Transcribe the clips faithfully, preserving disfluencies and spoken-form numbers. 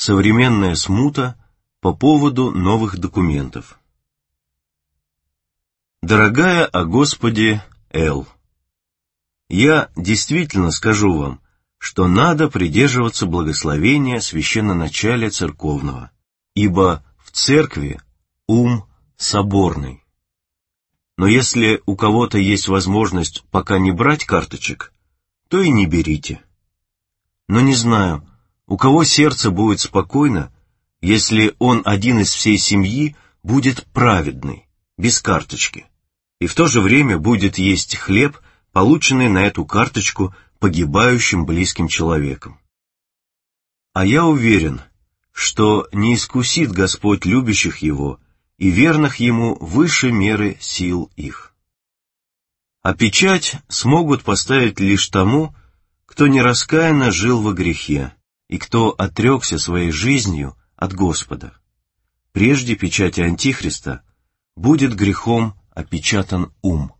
Современная смута по поводу новых документов. Дорогая о Господе Л. Я действительно скажу вам, что надо придерживаться благословения священноначалия церковного, ибо в церкви ум соборный. Но если у кого-то есть возможность пока не брать карточек, то и не берите. Но не знаю, у кого сердце будет спокойно, если он один из всей семьи будет праведный, без карточки, и в то же время будет есть хлеб, полученный на эту карточку погибающим близким человеком. А я уверен, что не искусит Господь любящих Его и верных Ему выше меры сил их. А печать смогут поставить лишь тому, кто нераскаянно жил во грехе и кто отрекся своей жизнью от Господа. Прежде печати Антихриста будет грехом опечатан ум.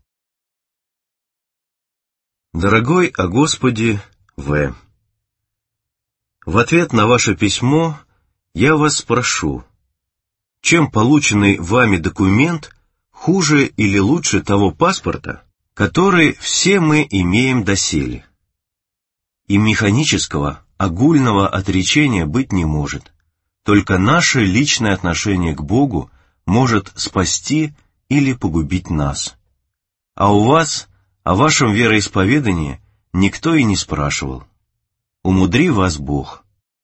Дорогой о Господе В. В ответ на ваше письмо я вас спрошу, чем полученный вами документ хуже или лучше того паспорта, который все мы имеем доселе? И механического, огульного отречения быть не может. Только наше личное отношение к Богу может спасти или погубить нас. А у вас о вашем вероисповедании никто и не спрашивал. Умудри вас Бог.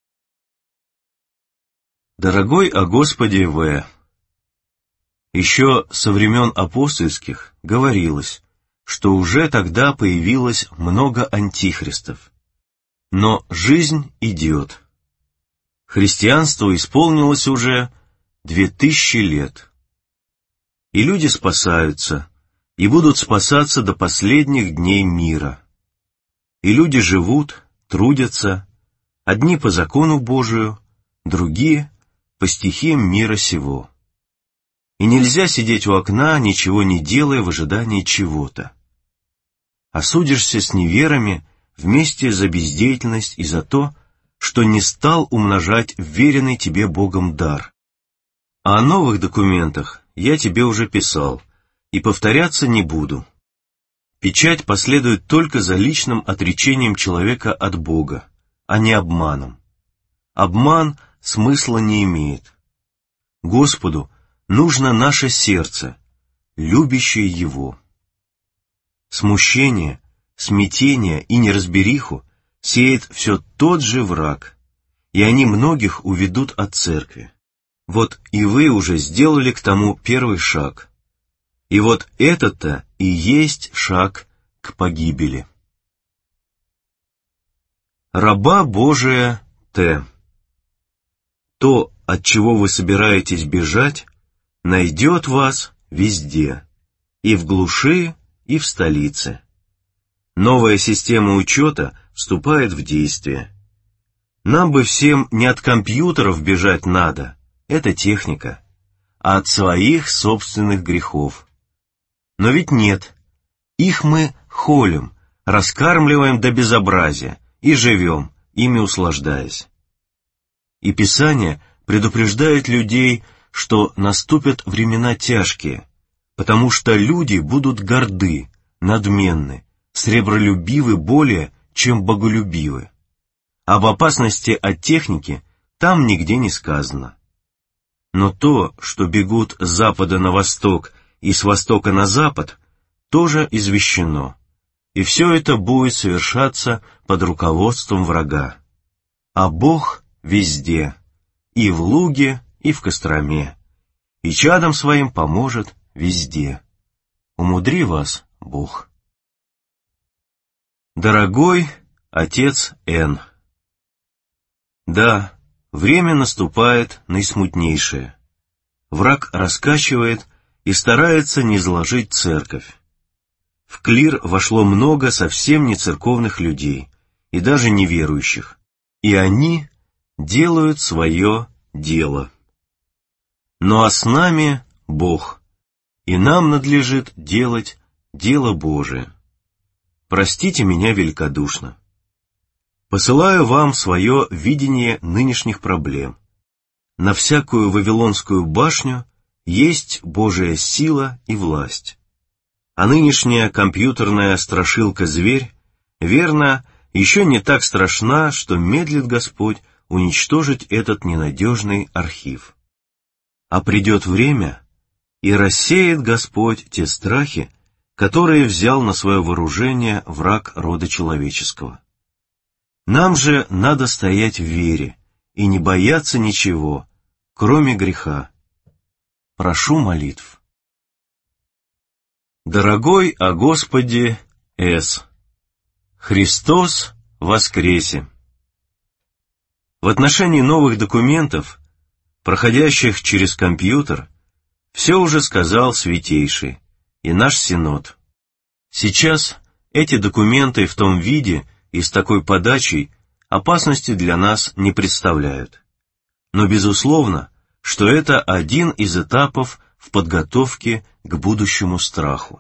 Дорогой о Господе В. Еще со времен апостольских говорилось, что уже тогда появилось много антихристов. Но жизнь идет. Христианство исполнилось уже две тысячи лет. И люди спасаются, и будут спасаться до последних дней мира. И люди живут, трудятся, одни по закону Божию, другие по стихиям мира сего. И нельзя сидеть у окна, ничего не делая в ожидании чего-то. Осудишься с неверами вместе за бездеятельность и за то, что не стал умножать вверенный тебе Богом дар. А о новых документах я тебе уже писал, и повторяться не буду. Печать последует только за личным отречением человека от Бога, а не обманом. Обман смысла не имеет. Господу нужно наше сердце, любящее Его. Смущение, смятение и неразбериху сеет все тот же враг, и они многих уведут от церкви. Вот и вы уже сделали к тому первый шаг. И вот это-то и есть шаг к погибели. Раба Божия Т. То, от чего вы собираетесь бежать, найдет вас везде, и в глуши, и в столице. Новая система учета вступает в действие. Нам бы всем не от компьютеров бежать надо, это техника, а от своих собственных грехов. Но ведь нет, их мы холим, раскармливаем до безобразия и живем, ими услаждаясь. И Писание предупреждает людей, что наступят времена тяжкие, потому что люди будут горды, надменны, сребролюбивы более, чем боголюбивы. Об опасности от техники там нигде не сказано. Но то, что бегут с запада на восток и с востока на запад, тоже извещено, и все это будет совершаться под руководством врага. А Бог везде, и в луге, и в Костроме, и чадом своим поможет везде. Умудри вас Бог. Дорогой отец Н. Да, время наступает наисмутнейшее. Враг раскачивает и старается низложить церковь. В клир вошло много совсем не церковных людей, и даже неверующих, и они делают свое дело. Ну а с нами Бог, и нам надлежит делать дело Божие. Простите меня великодушно. Посылаю вам свое видение нынешних проблем. На всякую Вавилонскую башню есть Божия сила и власть. А нынешняя компьютерная страшилка-зверь, верно, еще не так страшна, что медлит Господь уничтожить этот ненадежный архив. А придет время, и рассеет Господь те страхи, которые взял на свое вооружение враг рода человеческого. Нам же надо стоять в вере и не бояться ничего, кроме греха. Прошу молитв. Дорогой о Господе С. Христос воскресе! В отношении новых документов, проходящих через компьютер, все уже сказал Святейший и наш Синод. Сейчас эти документы в том виде и с такой подачей опасности для нас не представляют. Но безусловно, что это один из этапов в подготовке к будущему страху.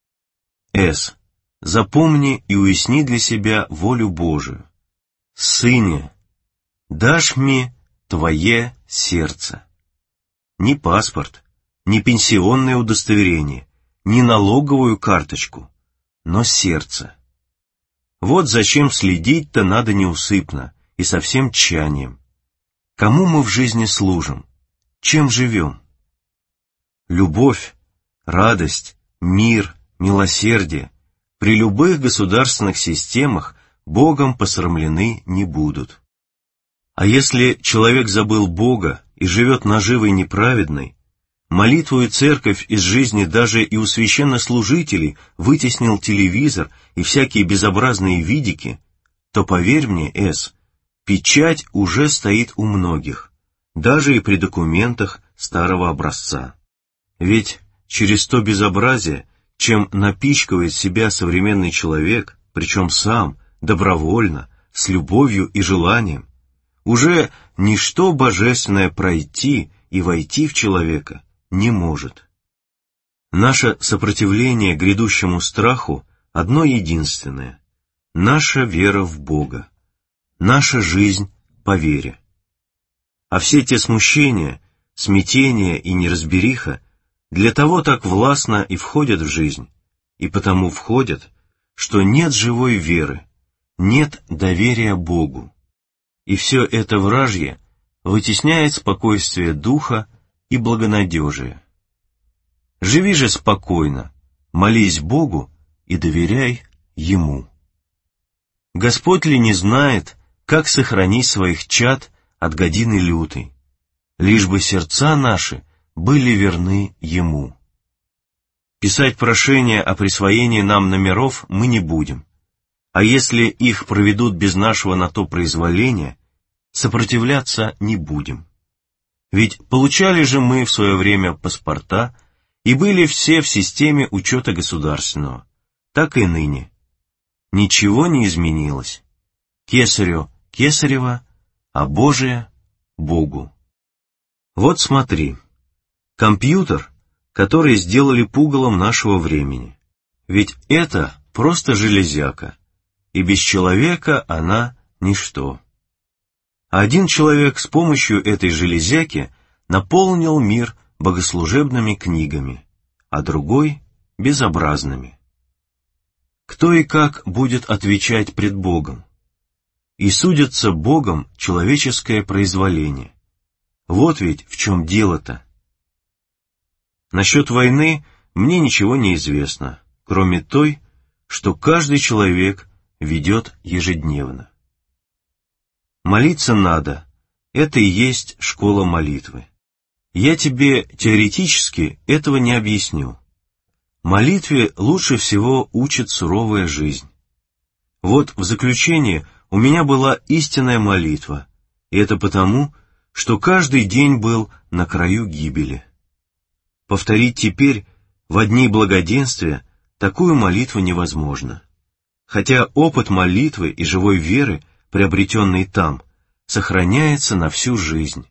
С. Запомни и уясни для себя волю Божию. Сыне, дашь мне твое сердце. Ни паспорт, ни пенсионное удостоверение, ни налоговую карточку, но сердце. Вот зачем следить-то надо неусыпно и со всем тщанием. Кому мы в жизни служим? Чем живем? Любовь, радость, мир, милосердие при любых государственных системах Богом посрамлены не будут. А если человек забыл Бога и живет наживой неправедной, молитву и церковь из жизни даже и у священнослужителей вытеснил телевизор и всякие безобразные видики, то, поверь мне, С, печать уже стоит у многих, даже и при документах старого образца. Ведь через то безобразие, чем напичкивает себя современный человек, причем сам, добровольно, с любовью и желанием, уже ничто божественное пройти и войти в человека не может. Наше сопротивление грядущему страху одно единственное — наша вера в Бога, наша жизнь по вере. А все те смущения, смятения и неразбериха для того так властно и входят в жизнь, и потому входят, что нет живой веры, нет доверия Богу. И все это вражье вытесняет спокойствие духа и благонадежие. Живи же спокойно, молись Богу и доверяй Ему. Господь ли не знает, как сохранить своих чад от годины лютой, лишь бы сердца наши были верны Ему. Писать прошения о присвоении нам номеров мы не будем, а если их проведут без нашего на то произволения, сопротивляться не будем. Ведь получали же мы в свое время паспорта и были все в системе учета государственного, так и ныне. Ничего не изменилось. Кесарю — Кесарева, а Божие — Богу. Вот смотри. Компьютер, который сделали пугалом нашего времени. Ведь это просто железяка, и без человека она ничто. Один человек с помощью этой железяки наполнил мир богослужебными книгами, а другой — безобразными. Кто и как будет отвечать пред Богом? И судится Богом человеческое произволение. Вот ведь в чем дело-то. Насчет войны мне ничего не известно, кроме той, что каждый человек ведет ежедневно. Молиться надо, это и есть школа молитвы. Я тебе теоретически этого не объясню. Молитве лучше всего учит суровая жизнь. Вот в заключение у меня была истинная молитва, и это потому, что каждый день был на краю гибели. Повторить теперь, во дни благоденствия, такую молитву невозможно. Хотя опыт молитвы и живой веры, приобретенный там, сохраняется на всю жизнь.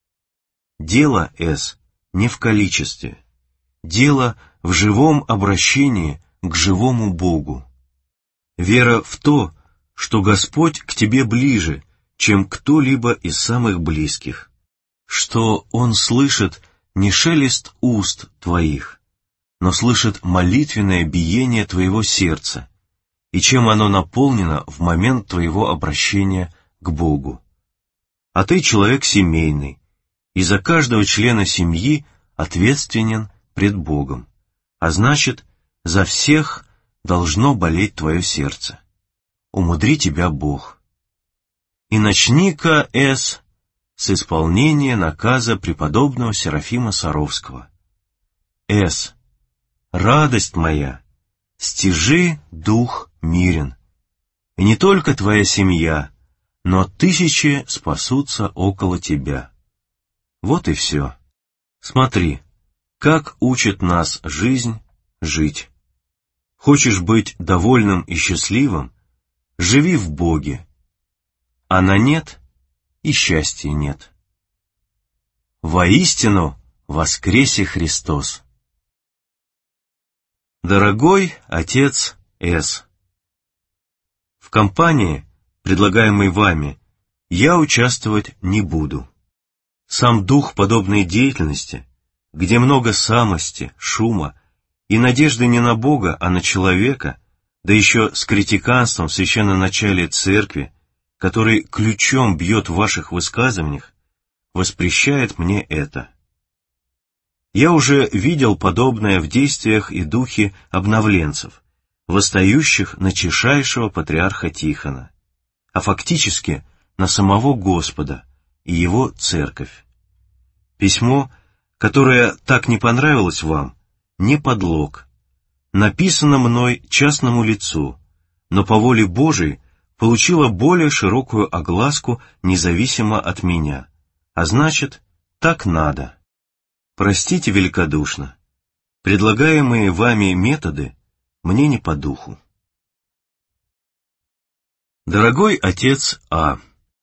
Дело, С, не в количестве. Дело в живом обращении к живому Богу. Вера в то, что Господь к тебе ближе, чем кто-либо из самых близких, что Он слышит не шелест уст твоих, но слышит молитвенное биение твоего сердца, и чем оно наполнено в момент твоего обращения к Богу. А ты человек семейный, и за каждого члена семьи ответственен пред Богом, а значит, за всех должно болеть твое сердце. Умудри тебя Бог. И начни-ка, С, с исполнения наказа преподобного Серафима Саровского. С. Радость моя, стяжи дух мирен, и не только твоя семья, но тысячи спасутся около тебя. Вот и все. Смотри, как учит нас жизнь жить. Хочешь быть довольным и счастливым, живи в Боге, а на нет и счастья нет. Воистину воскресе Христос. Дорогой отец С. В кампании, предлагаемой вами, я участвовать не буду. Сам дух подобной деятельности, где много самости, шума и надежды не на Бога, а на человека, да еще с критиканством в священноначале церкви, который ключом бьет в ваших высказываниях, воспрещает мне это. Я уже видел подобное в действиях и духе обновленцев, восстающих на чишайшего патриарха Тихона, а фактически на самого Господа и его церковь. Письмо, которое так не понравилось вам, не подлог, написано мной частному лицу, но по воле Божией получило более широкую огласку независимо от меня, а значит, так надо. Простите великодушно, предлагаемые вами методы мне не по духу. Дорогой отец А.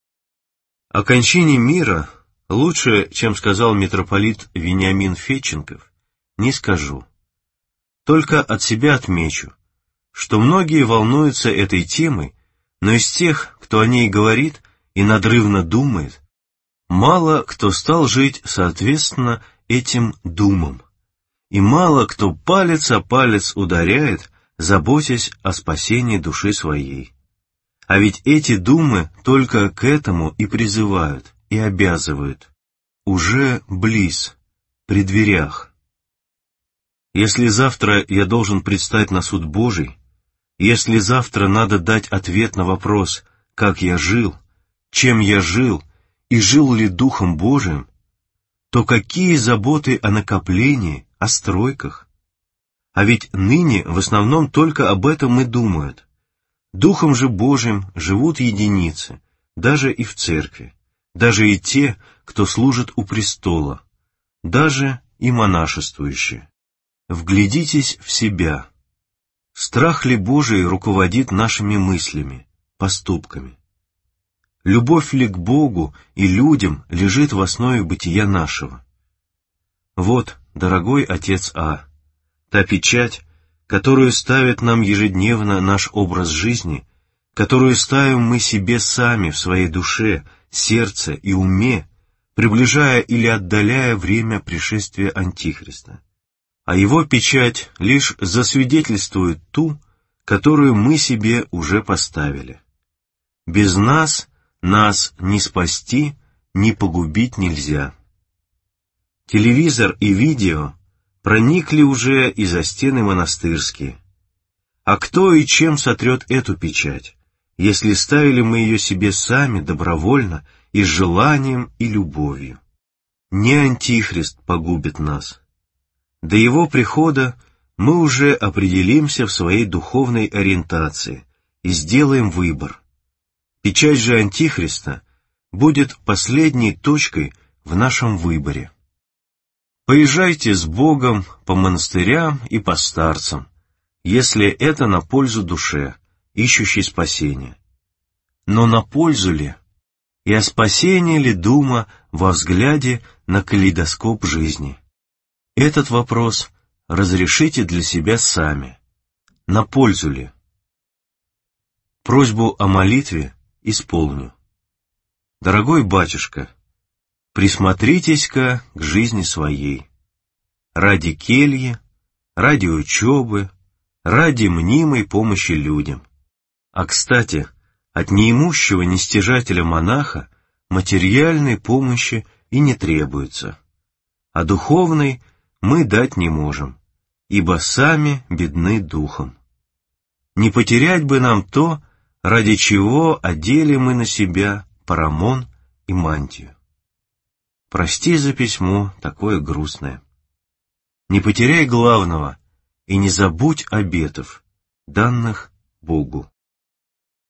О кончине мира лучше, чем сказал митрополит Вениамин Федченков, не скажу. Только от себя отмечу, что многие волнуются этой темой, но из тех, кто о ней говорит и надрывно думает, мало кто стал жить соответственно этим думам, и мало кто палец о палец ударяет, заботясь о спасении души своей. А ведь эти думы только к этому и призывают, и обязывают. Уже близ, при дверях. Если завтра я должен предстать на суд Божий, если завтра надо дать ответ на вопрос, как я жил, чем я жил, и жил ли Духом Божиим, то какие заботы о накоплении, о стройках? А ведь ныне в основном только об этом и думают. Духом же Божиим живут единицы, даже и в церкви, даже и те, кто служит у престола, даже и монашествующие. Вглядитесь в себя. Страх ли Божий руководит нашими мыслями, поступками? Любовь ли к Богу и людям лежит в основе бытия нашего? Вот, дорогой отец А, та печать, которую ставит нам ежедневно наш образ жизни, которую ставим мы себе сами в своей душе, сердце и уме, приближая или отдаляя время пришествия Антихриста. А его печать лишь засвидетельствует ту, которую мы себе уже поставили. Без нас нас ни спасти, ни погубить нельзя. Телевизор и видео проникли уже и за стены монастырские. А кто и чем сотрет эту печать, если ставили мы ее себе сами добровольно и с желанием и любовью? Не Антихрист погубит нас. До его прихода мы уже определимся в своей духовной ориентации и сделаем выбор. Печать же Антихриста будет последней точкой в нашем выборе. Поезжайте с Богом по монастырям и по старцам, если это на пользу душе, ищущей спасения. Но на пользу ли? И о спасении ли дума во взгляде на калейдоскоп жизни? Этот вопрос разрешите для себя сами. На пользу ли? Просьбу о молитве исполню. Дорогой батюшка, присмотритесь-ка к жизни своей. Ради кельи, ради учебы, ради мнимой помощи людям. А, кстати, от неимущего нестяжателя-монаха материальной помощи и не требуется, а духовной мы дать не можем, ибо сами бедны духом. Не потерять бы нам то, ради чего одели мы на себя парамон и мантию. Прости за письмо такое грустное. Не потеряй главного и не забудь обетов, данных Богу.